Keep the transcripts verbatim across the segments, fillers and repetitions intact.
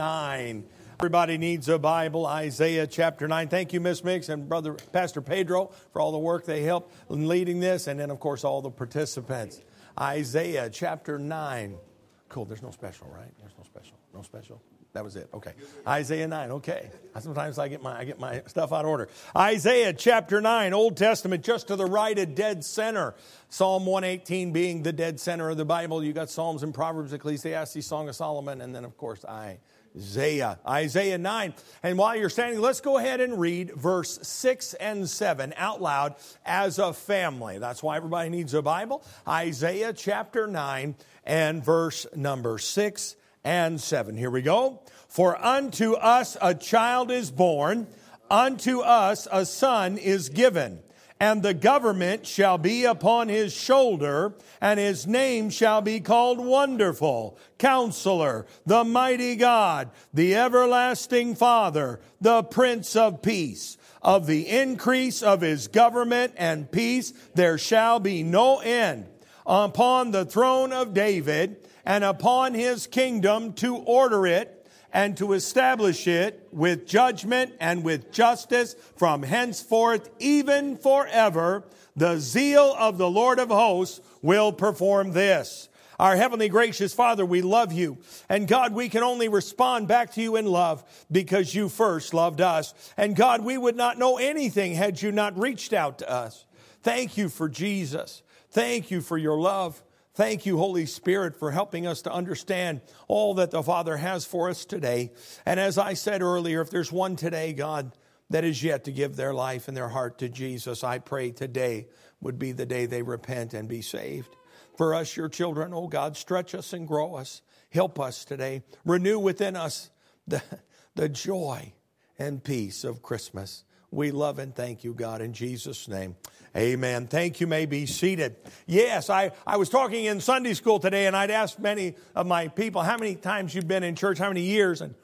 nine. Everybody needs a Bible. Isaiah chapter nine. Thank you, Miss Mix and Brother Pastor Pedro, for all the work they helped in leading this, and then, of course, all the participants. Isaiah chapter nine. Cool. There's no special, right? There's no special. No special. That was it. Okay. Isaiah nine. Okay. Sometimes I get my I get my stuff out of order. Isaiah chapter nine, Old Testament, just to the right of dead center. Psalm one eighteen being the dead center of the Bible. You got Psalms and Proverbs, Ecclesiastes, Song of Solomon, and then, of course, Isaiah. Isaiah nine. And while you're standing, let's go ahead and read verse six and seven out loud as a family. That's why everybody needs a Bible. Isaiah chapter nine and verse number six and seven. Here we go. For unto us a child is born, unto us a son is given, and the government shall be upon his shoulder, and his name shall be called Wonderful, Counselor, the Mighty God, the Everlasting Father, the Prince of Peace. Of the increase of his government and peace there shall be no end, upon the throne of David and upon his kingdom, to order it and to establish it with judgment and with justice from henceforth, even forever. The zeal of the Lord of hosts will perform this. Our heavenly gracious Father, we love you. And God, we can only respond back to you in love because you first loved us. And God, we would not know anything had you not reached out to us. Thank you for Jesus. Thank you for your love. Thank you, Holy Spirit, for helping us to understand all that the Father has for us today. And as I said earlier, if there's one today, God, that is yet to give their life and their heart to Jesus, I pray today would be the day they repent and be saved. For us, your children, oh God, stretch us and grow us. Help us today. Renew within us the, the joy and peace of Christmas. We love and thank you, God, in Jesus' name. Amen. Thank you. May be seated. Yes, I, I was talking in Sunday school today, and I'd asked many of my people, how many times you've been in church, how many years? And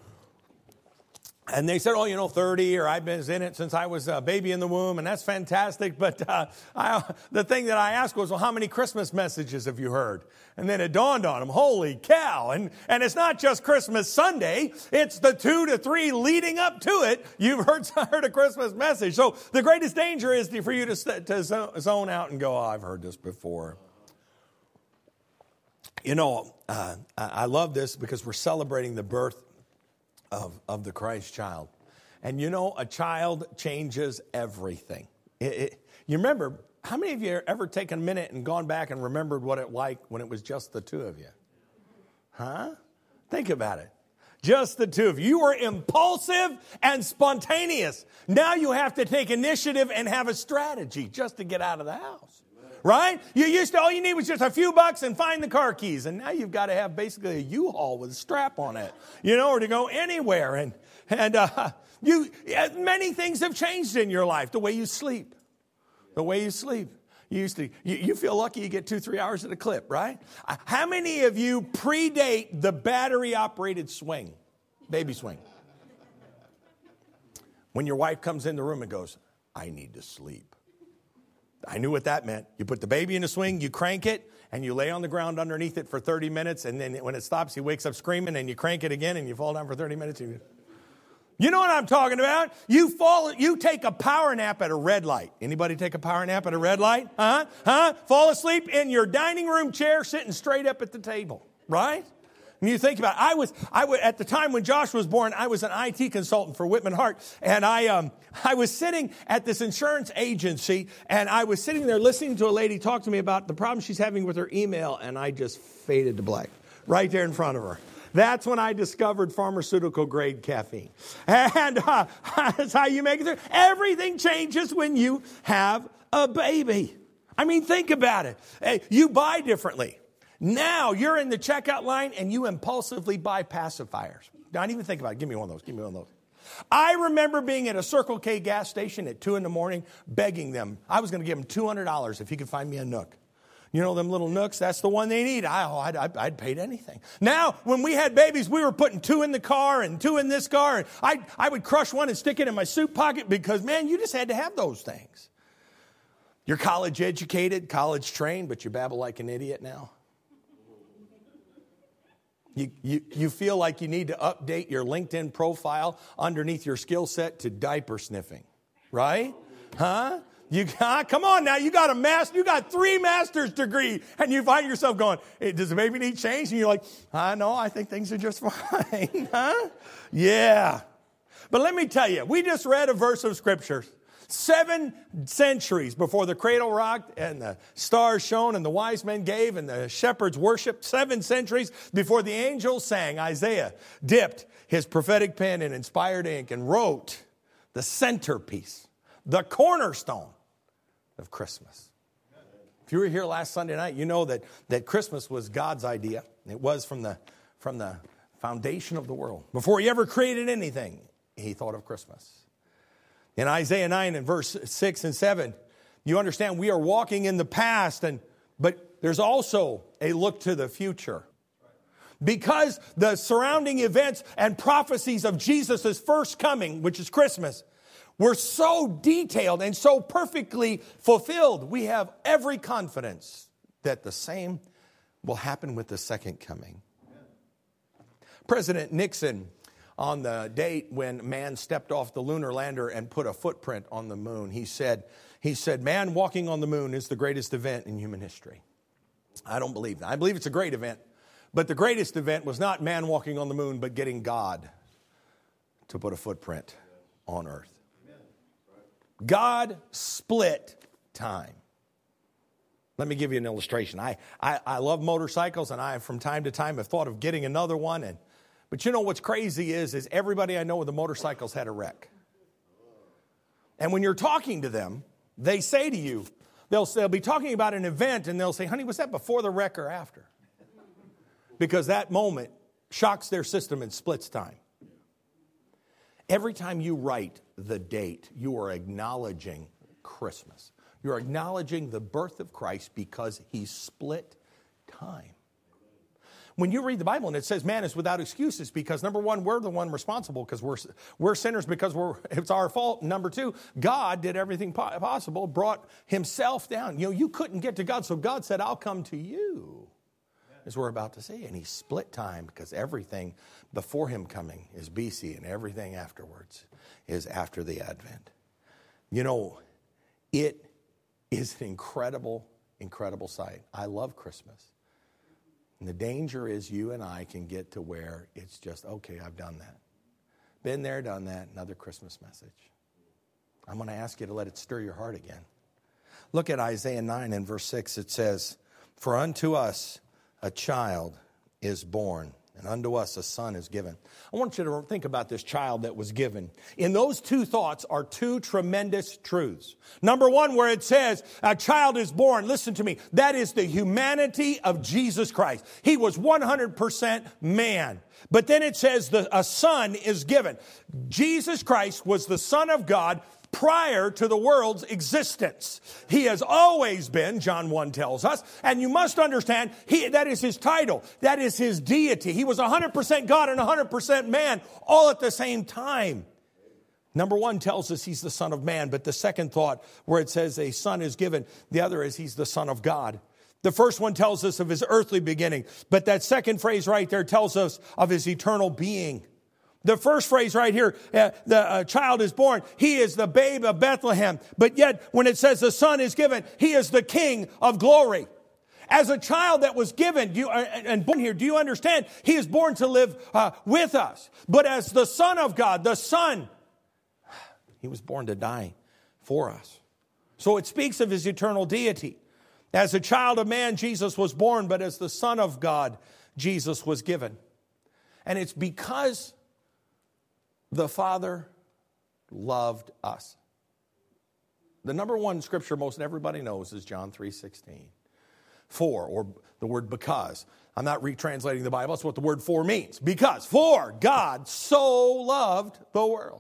And they said, oh, you know, thirty, or I've been in it since I was a baby in the womb, and that's fantastic. But uh, I, the thing that I asked was, well, how many Christmas messages have you heard? And then it dawned on them, holy cow. And, and it's not just Christmas Sunday. It's the two to three leading up to it. You've heard, heard a Christmas message. So the greatest danger is for you to, to zone out and go, oh, I've heard this before. You know, uh, I love this because we're celebrating the birth Of, of the Christ child. And you know, a child changes everything. It, it, you remember, how many of you ever taken a minute and gone back and remembered what it like when it was just the two of you? Huh? Think about it. Just the two of you. You were impulsive and spontaneous. Now you have to take initiative and have a strategy just to get out of the house. Right? You used to, all you need was just a few bucks and find the car keys. And now you've got to have basically a U-Haul with a strap on it, you know, or to go anywhere. And, and uh, you, many things have changed in your life. The way you sleep, the way you sleep. You used to, you, you feel lucky you get two, three hours at a clip, right? How many of you predate the battery operated swing, baby swing? When your wife comes in the room and goes, I need to sleep. I knew what that meant. You put the baby in a swing, you crank it, and you lay on the ground underneath it for thirty minutes, and then when it stops, he wakes up screaming, and you crank it again, and you fall down for thirty minutes. You know what I'm talking about? You fall, you take a power nap at a red light. Anybody take a power nap at a red light? Huh? Huh? Fall asleep in your dining room chair, sitting straight up at the table, right? And you think about it, I was, I was, at the time when Josh was born, I was an I T consultant for Whitman Hart. And I, um, I was sitting at this insurance agency, and I was sitting there listening to a lady talk to me about the problem she's having with her email. And I just faded to black right there in front of her. That's when I discovered pharmaceutical grade caffeine. And uh, that's how you make it through. Everything changes when you have a baby. I mean, think about it. Hey, you buy differently. Now you're in the checkout line and you impulsively buy pacifiers. Don't even think about it. Give me one of those. Give me one of those. I remember being at a Circle K gas station at two in the morning, begging them. I was going to give them two hundred dollars if he could find me a Nook. You know, them little Nooks, that's the one they need. I, oh, I'd, I'd, I'd paid anything. Now, when we had babies, we were putting two in the car and two in this car. And I, I would crush one and stick it in my suit pocket because, man, you just had to have those things. You're college educated, college trained, but you babble like an idiot now. You, you, you feel like you need to update your LinkedIn profile underneath your skill set to diaper sniffing, right? Huh? You huh? Come on now, you got a master, you got three master's degree, and you find yourself going, hey, does the baby need change? And you're like, I know, I think things are just fine, huh? Yeah. But let me tell you, we just read a verse of Scripture. Seven centuries before the cradle rocked and the stars shone and the wise men gave and the shepherds worshiped, seven centuries before the angels sang, Isaiah dipped his prophetic pen in inspired ink and wrote the centerpiece, the cornerstone of Christmas. If you were here last Sunday night, you know that, that Christmas was God's idea. It was from the, from the foundation of the world. Before he ever created anything, he thought of Christmas. In Isaiah nine and verse six and seven, you understand we are walking in the past, and but there's also a look to the future. Because the surrounding events and prophecies of Jesus' first coming, which is Christmas, were so detailed and so perfectly fulfilled, we have every confidence that the same will happen with the second coming. President Nixon, on the date when man stepped off the lunar lander and put a footprint on the moon, he said, he said, man walking on the moon is the greatest event in human history. I don't believe that. I believe it's a great event. But the greatest event was not man walking on the moon, but getting God to put a footprint on earth. God split time. Let me give you an illustration. I, I, I love motorcycles, and I, from time to time, have thought of getting another one, and but you know what's crazy is, is everybody I know with the motorcycles had a wreck. And when you're talking to them, they say to you, they'll, they'll be talking about an event, and they'll say, honey, was that before the wreck or after? Because that moment shocks their system and splits time. Every time you write the date, you are acknowledging Christmas. You're acknowledging the birth of Christ because he split time. When you read the Bible and it says man is without excuses because, number one, we're the one responsible because we're, we're sinners because we're, it's our fault. Number two, God did everything possible, brought himself down. You know, you couldn't get to God, so God said, I'll come to you, as we're about to see. And he split time because everything before him coming is B C and everything afterwards is after the Advent. You know, it is an incredible, incredible sight. I love Christmas. And the danger is you and I can get to where it's just, okay, I've done that. Been there, done that, another Christmas message. I'm going to ask you to let it stir your heart again. Look at Isaiah nine and verse six. It says, for unto us a child is born, and unto us a son is given. I want you to think about this child that was given. In those two thoughts are two tremendous truths. Number one, where it says a child is born, listen to me, that is the humanity of Jesus Christ. He was one hundred percent man. But then it says the, a son is given. Jesus Christ was the Son of God prior to the world's existence. He has always been, John one tells us, and you must understand, he, that is his title. That is his deity. He was one hundred percent God and one hundred percent man all at the same time. Number one tells us he's the Son of Man, but the second thought where it says a son is given, the other is he's the Son of God. The first one tells us of his earthly beginning, but that second phrase right there tells us of his eternal being. The first phrase right here, uh, the uh, child is born. He is the babe of Bethlehem. But yet, when it says the son is given, he is the King of glory. As a child that was given do you, uh, and born here, do you understand? He is born to live uh, with us. But as the Son of God, the Son, he was born to die for us. So it speaks of his eternal deity. As a child of man, Jesus was born, but as the Son of God, Jesus was given. And it's because the Father loved us. The number one scripture most everybody knows is John three sixteen. For, or the word because. I'm not retranslating the Bible. That's what the word for means. Because, for God so loved the world.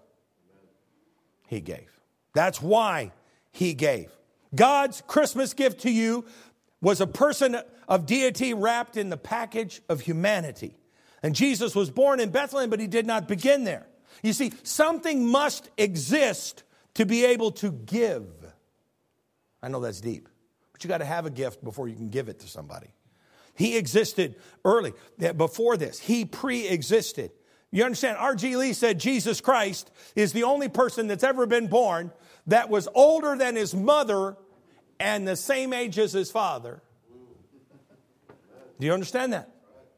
He gave. That's why he gave. God's Christmas gift to you was a person of deity wrapped in the package of humanity. And Jesus was born in Bethlehem, but he did not begin there. You see, something must exist to be able to give. I know that's deep, but you got to have a gift before you can give it to somebody. He existed early, before this. He pre-existed. You understand? R G Lee said Jesus Christ is the only person that's ever been born that was older than his mother and the same age as his father. Do you understand that?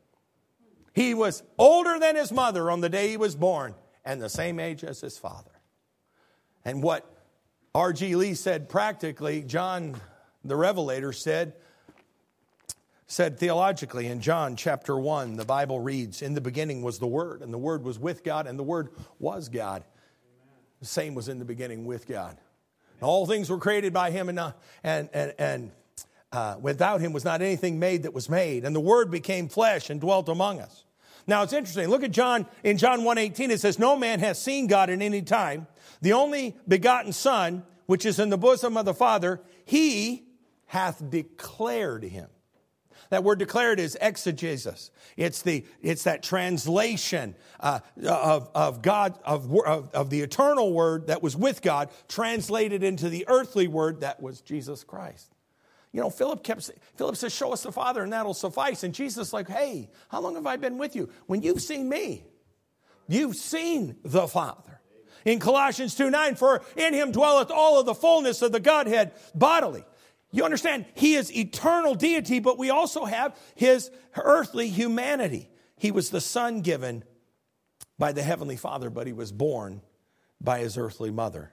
He was older than his mother on the day he was born and the same age as his father. And what R G Lee said practically, John the Revelator said, said theologically in John chapter one, the Bible reads, in the beginning was the Word, and the Word was with God, and the Word was God. The same was in the beginning with God. And all things were created by Him, and uh, and and, and uh, without Him was not anything made that was made. And the Word became flesh and dwelt among us. Now it's interesting. Look at John, in John one eighteen, it says, no man has seen God at any time. The only begotten Son, which is in the bosom of the Father, He hath declared Him. That word declared is exegesis. It's the it's that translation uh, of of God of, of of the eternal word that was with God translated into the earthly word that was Jesus Christ. You know, Philip kept Philip says, "Show us the Father, and that'll suffice." And Jesus is like, "Hey, how long have I been with you? When you've seen me, you've seen the Father." In Colossians two nine, for in Him dwelleth all of the fullness of the Godhead bodily. You understand, He is eternal deity, but we also have His earthly humanity. He was the Son given by the Heavenly Father, but He was born by His earthly mother.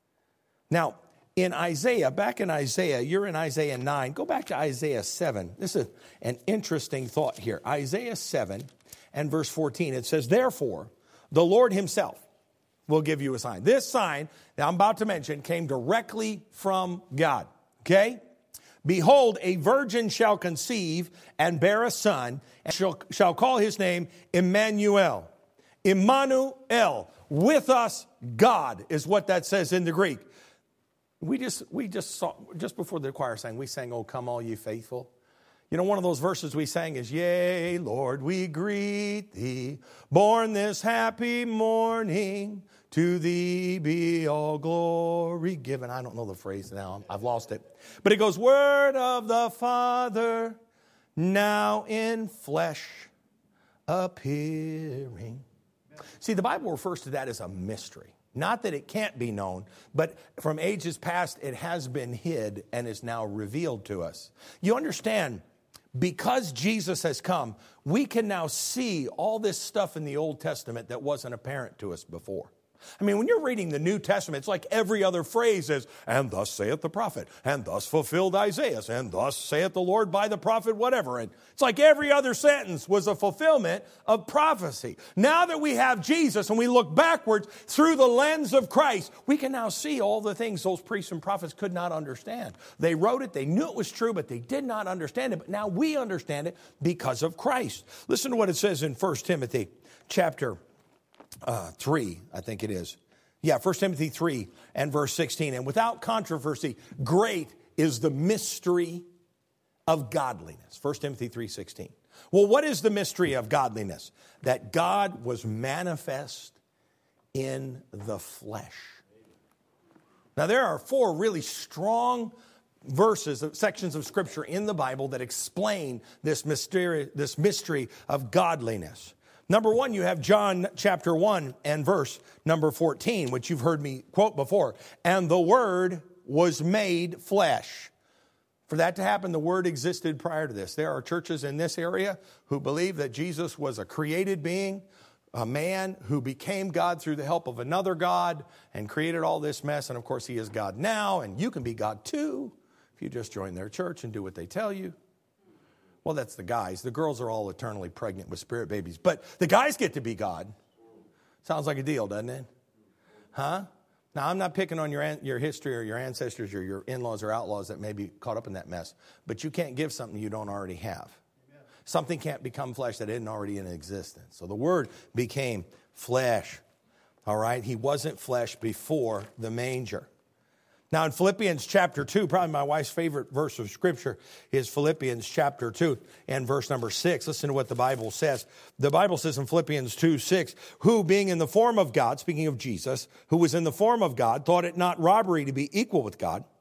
Now, in Isaiah, back in Isaiah, you're in Isaiah nine. Go back to Isaiah seven. This is an interesting thought here. Isaiah seven and verse fourteen, it says, therefore, the Lord Himself will give you a sign. This sign that I'm about to mention came directly from God. Okay? Behold, a virgin shall conceive and bear a son, and shall, shall call his name Emmanuel. Emmanuel, with us God, is what that says in the Greek. We just we just saw, just before the choir sang, we sang, "Oh, come all ye faithful." You know, one of those verses we sang is, yea, Lord, we greet thee, born this happy morning, to thee be all glory given. I don't know the phrase now. I've lost it. But it goes, word of the Father, now in flesh appearing. See, the Bible refers to that as a mystery. Not that it can't be known, but from ages past, it has been hid and is now revealed to us. You understand, because Jesus has come, we can now see all this stuff in the Old Testament that wasn't apparent to us before. I mean, when you're reading the New Testament, it's like every other phrase is, and thus saith the prophet, and thus fulfilled Isaiah, and thus saith the Lord by the prophet, whatever. And it's like every other sentence was a fulfillment of prophecy. Now that we have Jesus and we look backwards through the lens of Christ, we can now see all the things those priests and prophets could not understand. They wrote it, they knew it was true, but they did not understand it. But now we understand it because of Christ. Listen to what it says in First Timothy chapter Uh, three, I think it is. Yeah, First Timothy three and verse sixteen. And without controversy, great is the mystery of godliness. First Timothy three sixteen. Well, what is the mystery of godliness? That God was manifest in the flesh. Now, there are four really strong verses, sections of Scripture in the Bible that explain this mystery, this mystery of godliness. Number one, you have John chapter one and verse number fourteen, which you've heard me quote before. And the Word was made flesh. For that to happen, the Word existed prior to this. There are churches in this area who believe that Jesus was a created being, a man who became God through the help of another God and created all this mess. And of course, He is God now, and you can be God too if you just join their church and do what they tell you. Well, that's the guys. The girls are all eternally pregnant with spirit babies. But the guys get to be God. Sounds like a deal, doesn't it? Huh? Now, I'm not picking on your your history or your ancestors or your in-laws or outlaws that may be caught up in that mess. But you can't give something you don't already have. Amen. Something can't become flesh that isn't already in existence. So the Word became flesh. All right? He wasn't flesh before the manger. Now in Philippians chapter two, probably my wife's favorite verse of Scripture is Philippians chapter two and verse number six. Listen to what the Bible says. The Bible says in Philippians two six, who being in the form of God, speaking of Jesus, who was in the form of God, thought it not robbery to be equal with God,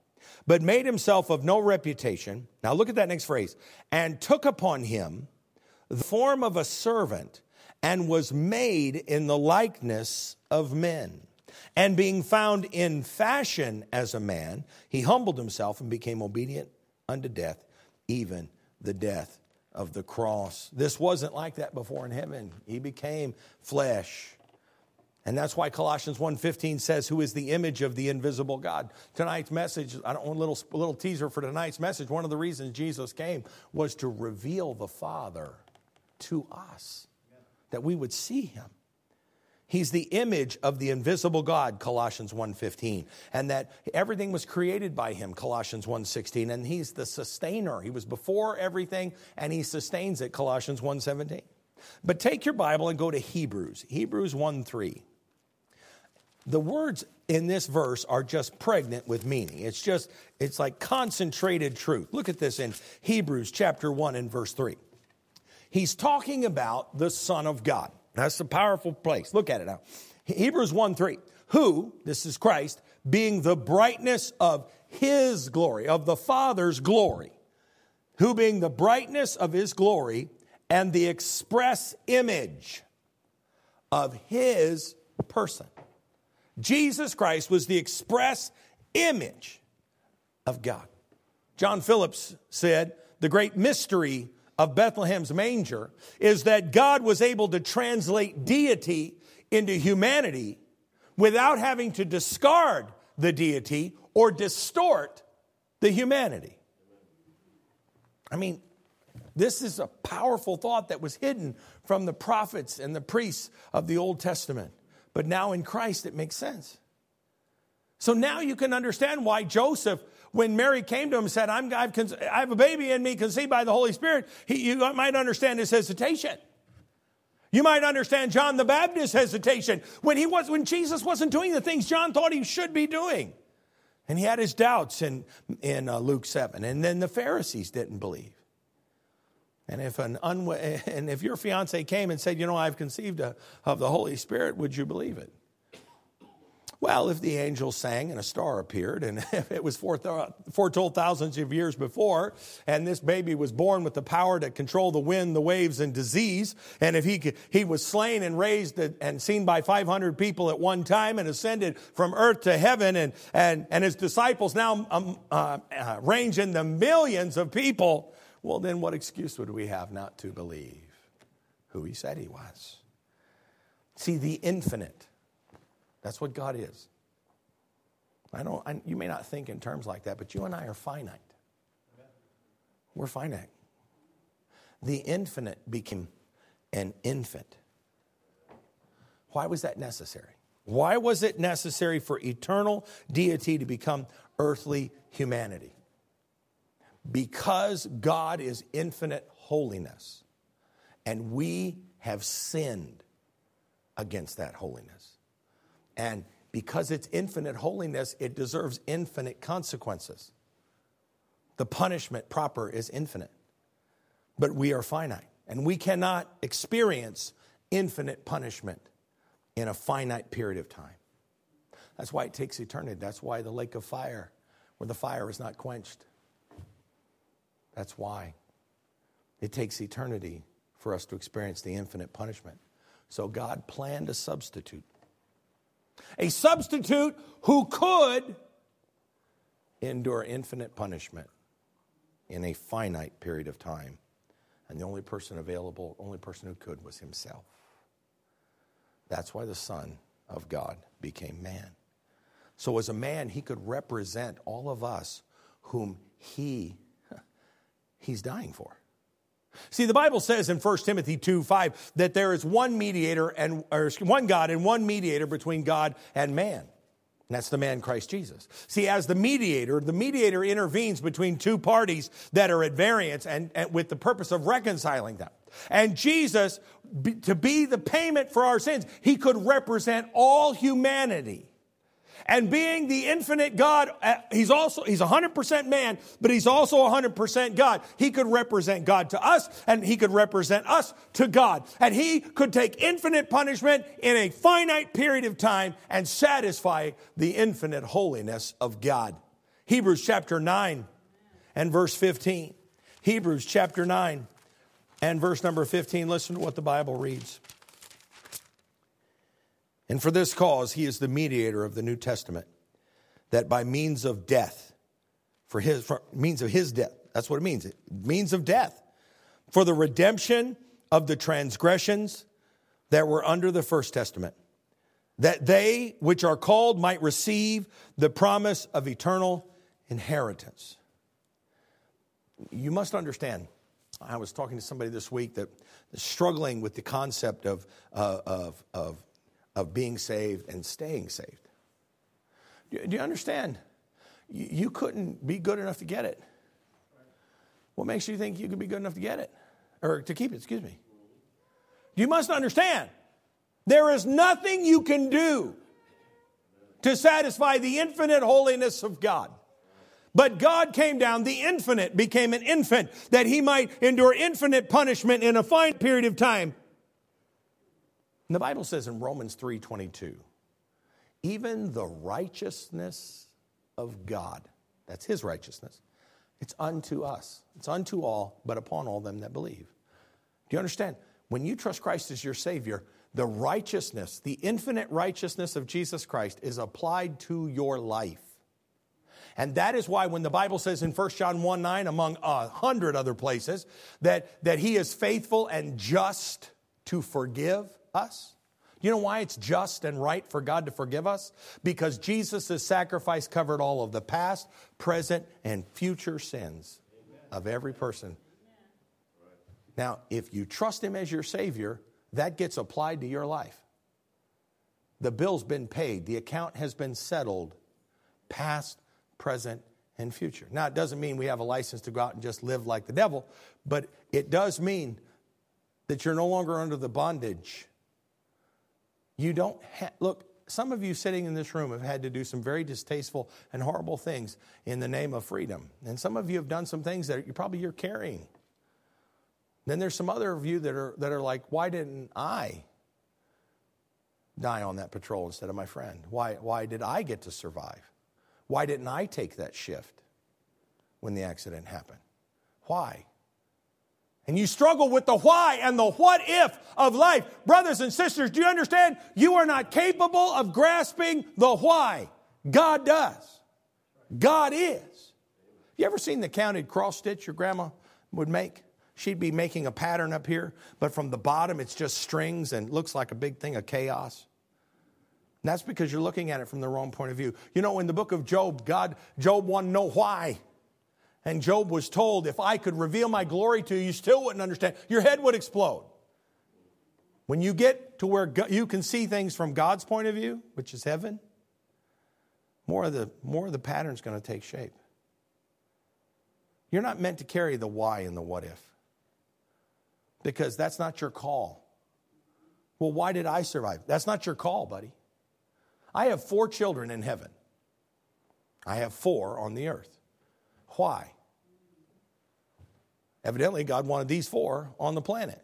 but made himself of no reputation. Now look at that next phrase. And took upon him the form of a servant, and was made in the likeness of men. And being found in fashion as a man, he humbled himself and became obedient unto death, even the death of the cross. This wasn't like that before in heaven. He became flesh. And that's why Colossians one fifteen says, who is the image of the invisible God. Tonight's message, I don't want a little, a little teaser for tonight's message. One of the reasons Jesus came was to reveal the Father to us, that we would see him. He's the image of the invisible God, Colossians one fifteen, and that everything was created by him, Colossians one sixteen, and he's the sustainer. He was before everything, and he sustains it, Colossians one seventeen. But take your Bible and go to Hebrews, Hebrews one three. The words in this verse are just pregnant with meaning. It's just, it's like concentrated truth. Look at this in Hebrews chapter one and verse three. He's talking about the Son of God. That's a powerful place. Look at it now. Hebrews one three. Who, this is Christ, being the brightness of his glory, of the Father's glory. Who being the brightness of his glory and the express image of his person. Jesus Christ was the express image of God. John Phillips said, the great mystery of Bethlehem's manger is that God was able to translate deity into humanity without having to discard the deity or distort the humanity. I mean, this is a powerful thought that was hidden from the prophets and the priests of the Old Testament. But now in Christ, it makes sense. So now you can understand why Joseph, when Mary came to him and said, I'm, I've, I have a baby in me conceived by the Holy Spirit, he, you might understand his hesitation. You might understand John the Baptist's hesitation when, he was, when Jesus wasn't doing the things John thought he should be doing. And he had his doubts in, in uh, Luke seven. And then the Pharisees didn't believe. And if an unwa- and if your fiance came and said, you know, I've conceived a, of the Holy Spirit, would you believe it? Well, if the angel sang and a star appeared, and if it was foretold thousands of years before, and this baby was born with the power to control the wind, the waves, and disease, and if he could, he was slain and raised and seen by five hundred people at one time and ascended from earth to heaven, and, and, and his disciples now um, uh, uh, range in the millions of people, well, then what excuse would we have not to believe who he said he was? See, the infinite. That's what God is. I don't. I, you may not think in terms like that, but you and I are finite. We're finite. The infinite became an infant. Why was that necessary? Why was it necessary for eternal deity to become earthly humanity? Because God is infinite holiness, and we have sinned against that holiness. And because it's infinite holiness, it deserves infinite consequences. The punishment proper is infinite. But we are finite. And we cannot experience infinite punishment in a finite period of time. That's why it takes eternity. That's why the lake of fire, where the fire is not quenched. That's why it takes eternity for us to experience the infinite punishment. So God planned a substitute. A substitute who could endure infinite punishment in a finite period of time. And the only person available, only person who could was himself. That's why the Son of God became man. So as a man, he could represent all of us whom he, he's dying for. See, the Bible says in First Timothy two five that there is one mediator and or one God and one mediator between God and man. And that's the man Christ Jesus. See, as the mediator, the mediator intervenes between two parties that are at variance and, and with the purpose of reconciling them. And Jesus, be, to be the payment for our sins, he could represent all humanity. And being the infinite God, he's also, he's one hundred percent man, but he's also one hundred percent God. He could represent God to us, and he could represent us to God. And he could take infinite punishment in a finite period of time and satisfy the infinite holiness of God. Hebrews chapter nine and verse fifteen. Hebrews chapter nine and verse number fifteen. Listen to what the Bible reads. And for this cause he is the mediator of the New Testament, that by means of death, for his for means of his death, that's what it means, it means of death, for the redemption of the transgressions that were under the first testament, that they which are called might receive the promise of eternal inheritance. You must understand, I was talking to somebody this week that is struggling with the concept of, uh, of, of, of being saved and staying saved. Do, do you understand? You, you couldn't be good enough to get it. What makes you think you could be good enough to get it? Or to keep it, excuse me. You must understand, there is nothing you can do to satisfy the infinite holiness of God. But God came down, the infinite became an infant, that he might endure infinite punishment in a fine period of time. And the Bible says in Romans three twenty-two, even the righteousness of God, that's his righteousness, it's unto us. It's unto all, but upon all them that believe. Do you understand? When you trust Christ as your Savior, the righteousness, the infinite righteousness of Jesus Christ is applied to your life. And that is why when the Bible says in First John one nine, among a hundred other places, that, that he is faithful and just to forgive us. You know why it's just and right for God to forgive us? Because Jesus' sacrifice covered all of the past, present, and future sins of every person. Now, if you trust him as your Savior, that gets applied to your life. The bill's been paid. The account has been settled, past, present, and future. Now, it doesn't mean we have a license to go out and just live like the devil, but it does mean that you're no longer under the bondage. You don't ha- look, some of you sitting in this room have had to do some very distasteful and horrible things in the name of freedom. And some of you have done some things that you probably you're carrying. Then there's some other of you that are that are like, why didn't I die on that patrol instead of my friend? Why, why did I get to survive? Why didn't I take that shift when the accident happened? Why? And you struggle with the why and the what if of life. Brothers and sisters, do you understand? You are not capable of grasping the why. God does. God is. You ever seen the counted cross stitch your grandma would make? She'd be making a pattern up here, but from the bottom it's just strings and looks like a big thing of chaos. And that's because you're looking at it from the wrong point of view. You know, in the book of Job, God, Job wanted to know why. And Job was told, if I could reveal my glory to you, you still wouldn't understand. Your head would explode. When you get to where God, you can see things from God's point of view, which is heaven, more of the, more of the pattern's going to take shape. You're not meant to carry the why and the what if. Because that's not your call. Well, why did I survive? That's not your call, buddy. I have four children in heaven. I have four on the earth. Why? Evidently, God wanted these four on the planet.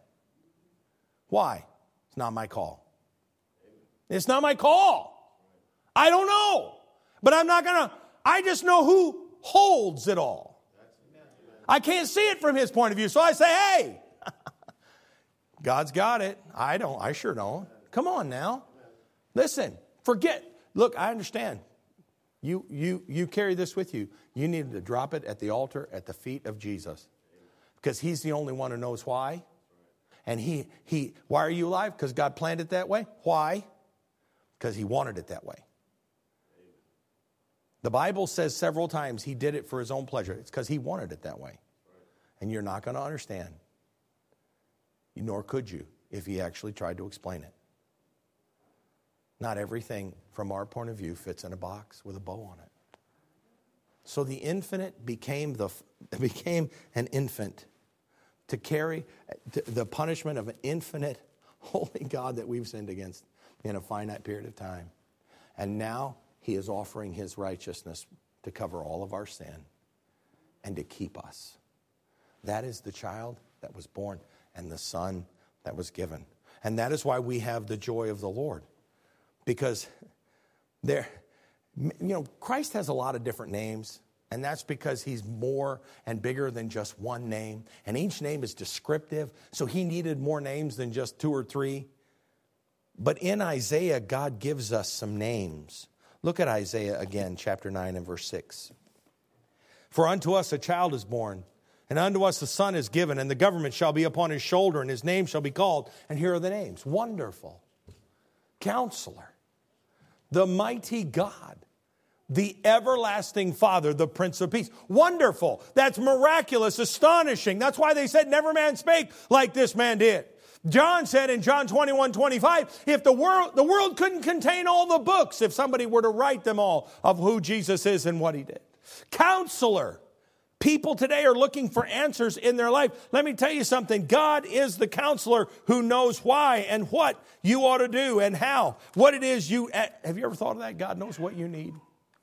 Why? It's not my call. It's not my call. I don't know. But I'm not going to, I just know who holds it all. I can't see it from his point of view. So I say, hey, God's got it. I don't. I sure don't. Come on now. Listen, forget. Look, I understand. You, you, you carry this with you. You need to drop it at the altar at the feet of Jesus. Because he's the only one who knows why. And he, he, why are you alive? Because God planned it that way. Why? Because he wanted it that way. The Bible says several times he did it for his own pleasure. It's because he wanted it that way. And you're not going to understand. Nor could you if he actually tried to explain it. Not everything from our point of view fits in a box with a bow on it. So the infinite became the became an infant to carry the punishment of an infinite holy God that we've sinned against in a finite period of time. And now he is offering his righteousness to cover all of our sin and to keep us. That is the child that was born and the son that was given. And that is why we have the joy of the Lord. Because there, you know, Christ has a lot of different names. And that's because he's more and bigger than just one name. And each name is descriptive. So he needed more names than just two or three. But in Isaiah, God gives us some names. Look at Isaiah again, chapter nine and verse six. For unto us a child is born, and unto us a son is given, and the government shall be upon his shoulder, and his name shall be called. And here are the names. Wonderful, Counselor, the mighty God, the everlasting Father, the Prince of Peace. Wonderful. That's miraculous, astonishing. That's why they said never man spake like this man did. John said in John twenty-one, twenty-five, if the world, the world couldn't contain all the books if somebody were to write them all of who Jesus is and what he did. Counselor. People today are looking for answers in their life. Let me tell you something. God is the counselor who knows why and what you ought to do and how. What it is you... Have you ever thought of that? God knows what you need.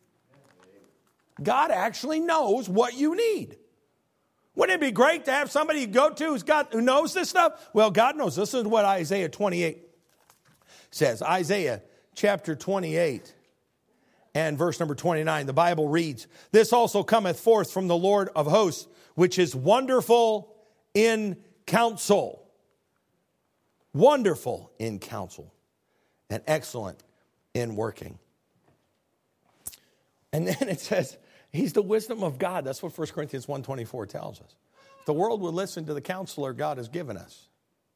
God actually knows what you need. Wouldn't it be great to have somebody you go to who's got, who knows this stuff? Well, God knows. This is what Isaiah twenty-eight says. Isaiah chapter twenty-eight and verse number twenty-nine. The Bible reads, this also cometh forth from the Lord of hosts, which is wonderful in counsel. Wonderful in counsel and excellent in working. And then it says, he's the wisdom of God. That's what First Corinthians one twenty-four tells us. If the world would listen to the counselor God has given us.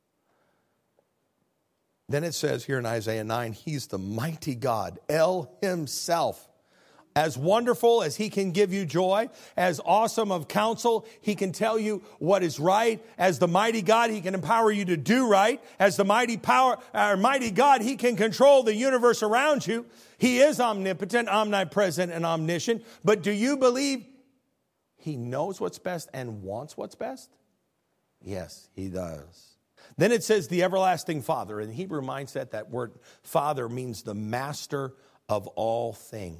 Then it says here in Isaiah nine, he's the mighty God, El himself. As wonderful as he can give you joy, as awesome of counsel, he can tell you what is right. As the mighty God, he can empower you to do right. As the mighty power, our mighty God, he can control the universe around you. He is omnipotent, omnipresent, and omniscient. But do you believe he knows what's best and wants what's best? Yes, he does. Then it says the everlasting Father. In the Hebrew mindset, that word Father means the master of all things.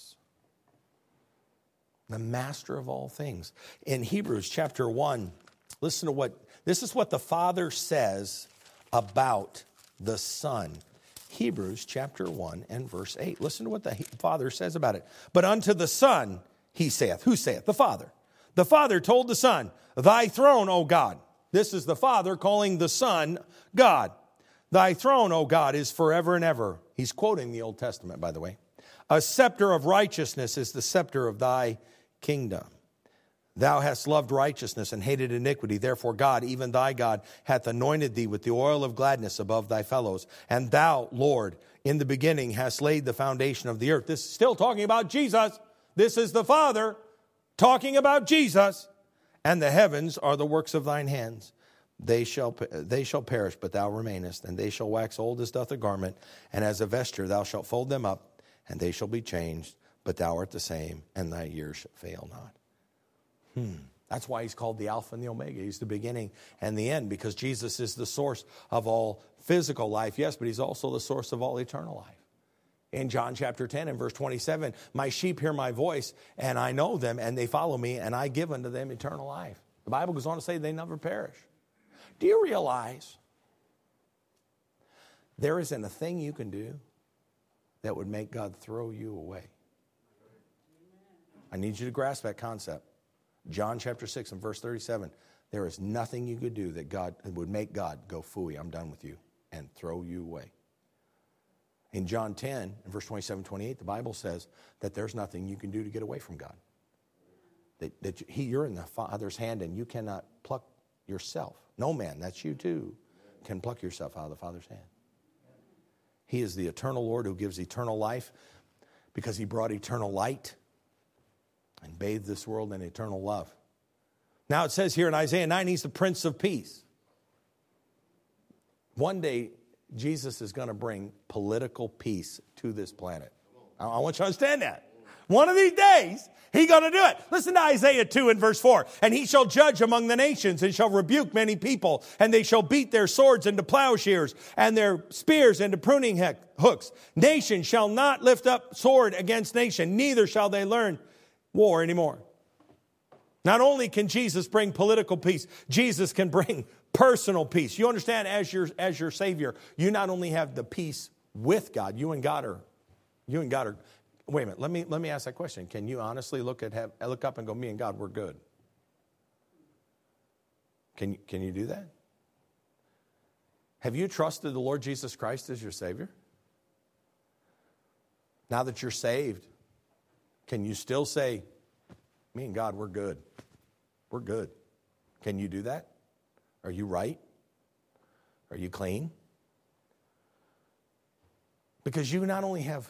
The master of all things. In Hebrews chapter one, listen to what, this is what the Father says about the Son. Hebrews chapter one and verse eight. Listen to what the Father says about it. But unto the Son he saith. Who saith? The Father. The Father told the Son, thy throne, O God. This is the Father calling the Son God. Thy throne, O God, is forever and ever. He's quoting the Old Testament, by the way. A scepter of righteousness is the scepter of thy kingdom. Thou hast loved righteousness and hated iniquity. Therefore God, even thy God, hath anointed thee with the oil of gladness above thy fellows. And thou, Lord, in the beginning hast laid the foundation of the earth. This is still talking about Jesus. This is the Father talking about Jesus. And the heavens are the works of thine hands. They shall, they shall perish, but thou remainest. And they shall wax old as doth a garment. And as a vesture thou shalt fold them up. And they shall be changed. But thou art the same, and thy years shall fail not. Hmm. That's why he's called the Alpha and the Omega. He's the beginning and the end, because Jesus is the source of all physical life, yes, but he's also the source of all eternal life. In John chapter ten and verse twenty-seven, my sheep hear my voice, and I know them, and they follow me, and I give unto them eternal life. The Bible goes on to say they never perish. Do you realize there isn't a thing you can do that would make God throw you away? I need you to grasp that concept. John chapter six and verse thirty-seven. There is nothing you could do that God would make God go, phooey, I'm done with you, and throw you away. In John ten and verse twenty-seven, twenty-eight, the Bible says that there's nothing you can do to get away from God. That, that he, you're in the Father's hand and you cannot pluck yourself. No man, that's you too, can pluck yourself out of the Father's hand. He is the eternal Lord who gives eternal life because he brought eternal light and bathed this world in eternal love. Now it says here in Isaiah nine, he's the Prince of Peace. One day, Jesus is going to bring political peace to this planet. I want you to understand that. One of these days, he's going to do it. Listen to Isaiah two and verse four. And he shall judge among the nations and shall rebuke many people. And they shall beat their swords into plowshares and their spears into pruning hooks. Nation shall not lift up sword against nation. Neither shall they learn war anymore. Not only can Jesus bring political peace, Jesus can bring personal peace. You understand, as your as your Savior, you not only have the peace with God, you and God are, you and God are Wait a minute. Let me let me ask that question. Can you honestly look at have, look up and go, me and God, we're good? Can you, can you do that? Have you trusted the Lord Jesus Christ as your Savior? Now that you're saved, can you still say, me and God, we're good? We're good. Can you do that? Are you right? Are you clean? Because you not only have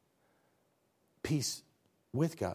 peace with God,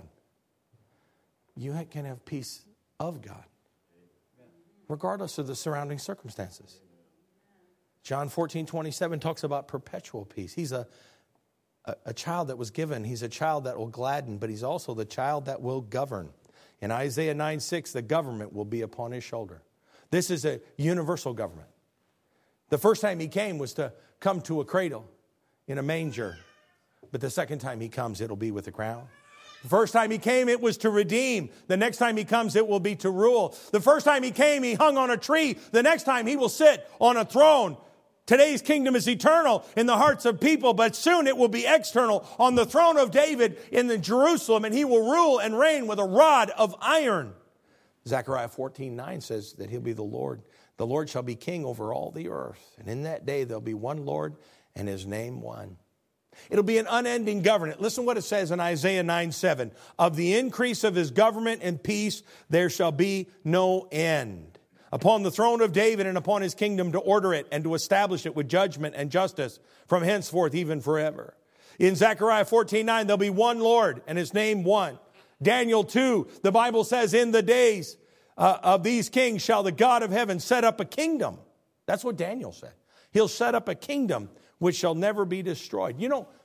you can have peace of God, regardless of the surrounding circumstances. John fourteen twenty-seven talks about perpetual peace. He's a, a, a child that was given. He's a child that will gladden, but he's also the child that will govern. In Isaiah nine six, the government will be upon his shoulder. This is a universal government. The first time he came was to come to a cradle in a manger. But the second time he comes, it'll be with a crown. The first time he came, it was to redeem. The next time he comes, it will be to rule. The first time he came, he hung on a tree. The next time he will sit on a throne. Today's kingdom is eternal in the hearts of people, but soon it will be external on the throne of David in the Jerusalem, and he will rule and reign with a rod of iron. Zechariah fourteen nine says that he'll be the Lord. The Lord shall be king over all the earth. And in that day there'll be one Lord and his name one. It'll be an unending government. Listen what it says in Isaiah nine seven. Of the increase of his government and peace there shall be no end. Upon the throne of David and upon his kingdom to order it and to establish it with judgment and justice from henceforth even forever. In Zechariah fourteen nine, there'll be one Lord and his name one. Daniel two, the Bible says, in the days uh, of these kings shall the God of heaven set up a kingdom. That's what Daniel said. He'll set up a kingdom which shall never be destroyed. You know,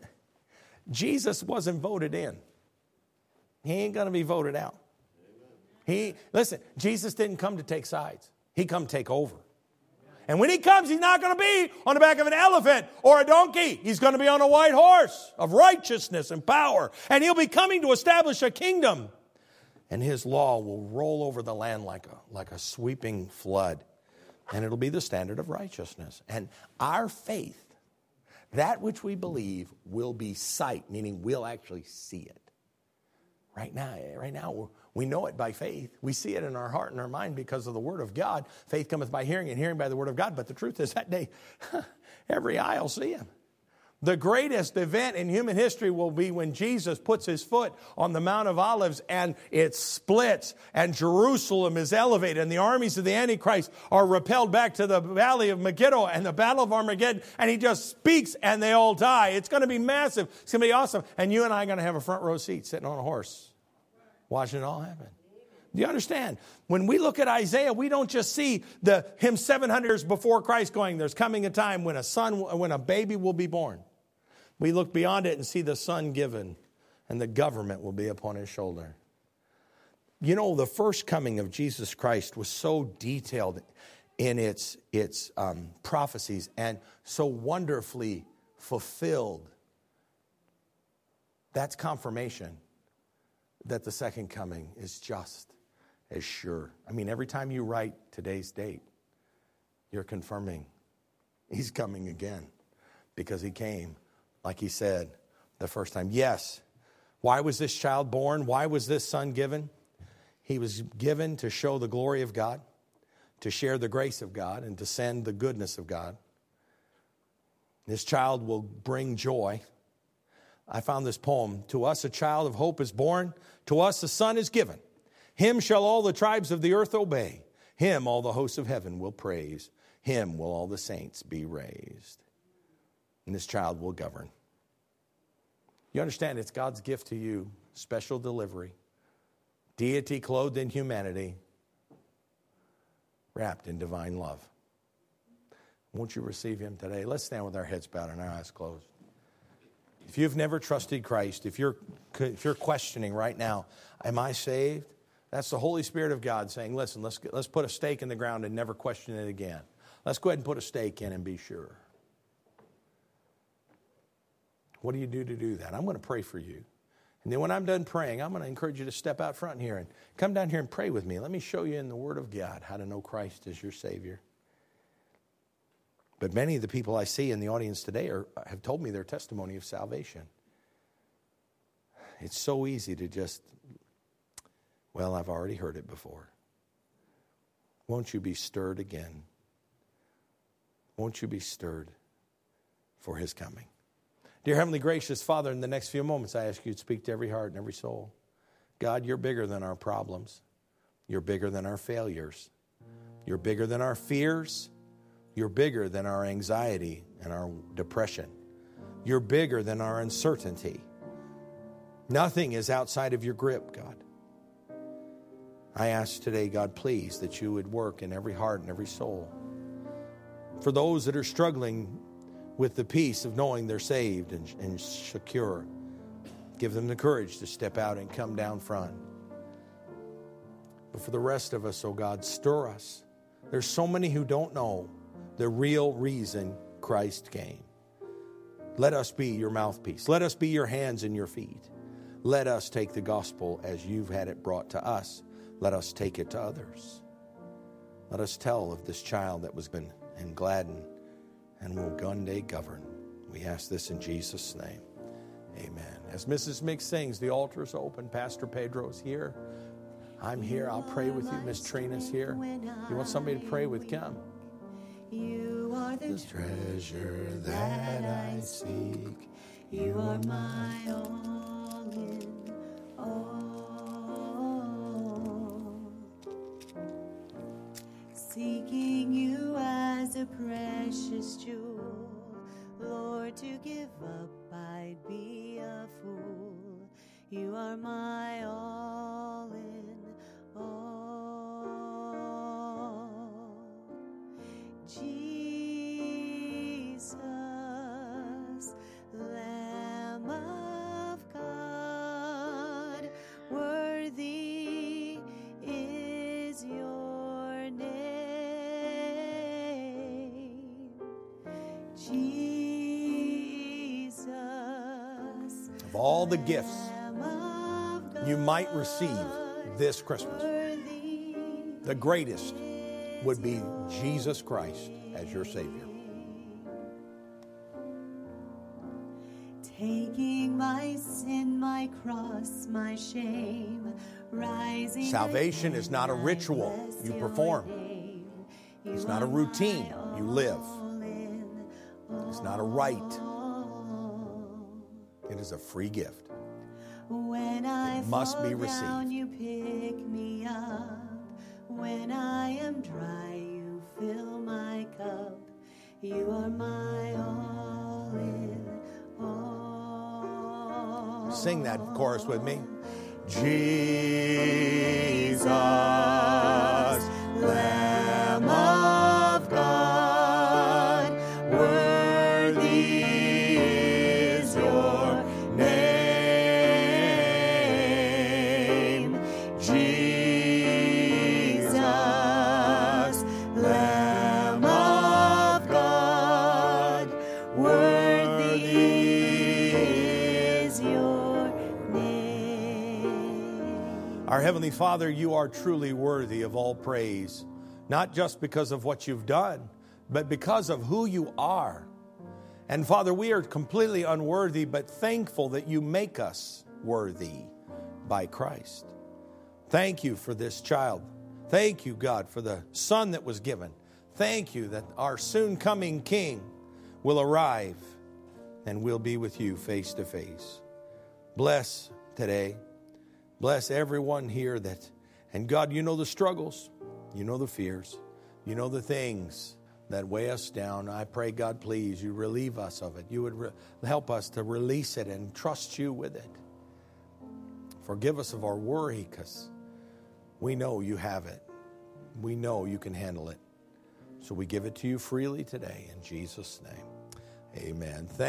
Jesus wasn't voted in. He ain't going to be voted out. He, listen, Jesus didn't come to take sides. He come to take over. And when he comes, he's not going to be on the back of an elephant or a donkey. He's going to be on a white horse of righteousness and power. And he'll be coming to establish a kingdom. And his law will roll over the land like a, like a sweeping flood. And it'll be the standard of righteousness. And our faith, that which we believe, will be sight, meaning we'll actually see it. Right now, right now, we know it by faith. We see it in our heart and our mind because of the Word of God. Faith cometh by hearing, and hearing by the Word of God. But the truth is, that day, every eye will see him. The greatest event in human history will be when Jesus puts his foot on the Mount of Olives and it splits and Jerusalem is elevated and the armies of the Antichrist are repelled back to the valley of Megiddo and the battle of Armageddon, and he just speaks and they all die. It's going to be massive. It's going to be awesome. And you and I are going to have a front row seat sitting on a horse watching it all happen. Do you understand? When we look at Isaiah, we don't just see the him seven hundred years before Christ going, there's coming a time when a son, when a baby will be born. We look beyond it and see the son given, and the government will be upon his shoulder. You know, the first coming of Jesus Christ was so detailed in its, its um, prophecies and so wonderfully fulfilled. That's confirmation that the second coming is just as sure. I mean, every time you write today's date, you're confirming he's coming again because he came. Like he said the first time. Yes. Why was this child born? Why was this son given? He was given to show the glory of God, to share the grace of God, and to send the goodness of God. This child will bring joy. I found this poem. To us a child of hope is born. To us a son is given. Him shall all the tribes of the earth obey. Him all the hosts of heaven will praise. Him will all the saints be raised. And this child will govern. You understand, it's God's gift to you, special delivery, deity clothed in humanity, wrapped in divine love. Won't you receive him today? Let's stand with our heads bowed and our eyes closed. If you've never trusted Christ, if you're, if you're questioning right now, am I saved? That's the Holy Spirit of God saying, listen, let's, let's put a stake in the ground and never question it again. Let's go ahead and put a stake in and be sure. What do you do to do that? I'm going to pray for you. And then when I'm done praying, I'm going to encourage you to step out front here and come down here and pray with me. Let me show you in the Word of God how to know Christ as your Savior. But many of the people I see in the audience today are, have told me their testimony of salvation. It's so easy to just, well, I've already heard it before. Won't you be stirred again? Won't you be stirred for his coming? Dear Heavenly Gracious Father, in the next few moments, I ask you to speak to every heart and every soul. God, you're bigger than our problems. You're bigger than our failures. You're bigger than our fears. You're bigger than our anxiety and our depression. You're bigger than our uncertainty. Nothing is outside of your grip, God. I ask today, God, please, that you would work in every heart and every soul. For those that are struggling with the peace of knowing they're saved and, and secure, give them the courage to step out and come down front. But for the rest of us, oh God, stir us. There's so many who don't know the real reason Christ came. Let us be your mouthpiece. Let us be your hands and your feet. Let us take the gospel as you've had it brought to us. Let us take it to others. Let us tell of this child that was been and gladdened and will one day govern. We ask this in Jesus' name. Amen. As Missus Mix sings, the altar is open. Pastor Pedro's here. I'm here. I'll pray with you. Miss Trina's here. You want somebody to pray with? Come. You are the treasure that I seek. You are my all in all. Seeking you as a precious jewel, Lord, to give up I'd be a fool. You are my all in all. Jesus, Lamb of God, worthy is your name. Jesus, of all the gifts you might receive this Christmas, the greatest would be Jesus Christ as your Savior. Taking my sin, my cross, my shame, rising. Salvation is not a ritual you perform. It's not a routine you live. It's not a rite. It is a free gift. When I it must be received. Down, you pick me up. When I am dry, you fill my cup. You are my all in all. Sing that chorus with me. Jesus, Lamb of God, worthy is your name. Jesus, Lamb of God, worthy is your name. Our Heavenly Father, you are truly worthy of all praise, not just because of what you've done, but because of who you are. And Father, we are completely unworthy, but thankful that you make us worthy by Christ. Thank you for this child. Thank you, God, for the son that was given. Thank you that our soon coming King will arrive and we'll be with you face to face. Bless today. Bless everyone here that, and God, you know the struggles, you know the fears, you know the things that weigh us down. I pray, God, please, you relieve us of it. You would re- help us to release it and trust you with it. Forgive us of our worry, because we know you have it. We know you can handle it. So we give it to you freely today in Jesus' name. Amen. Thank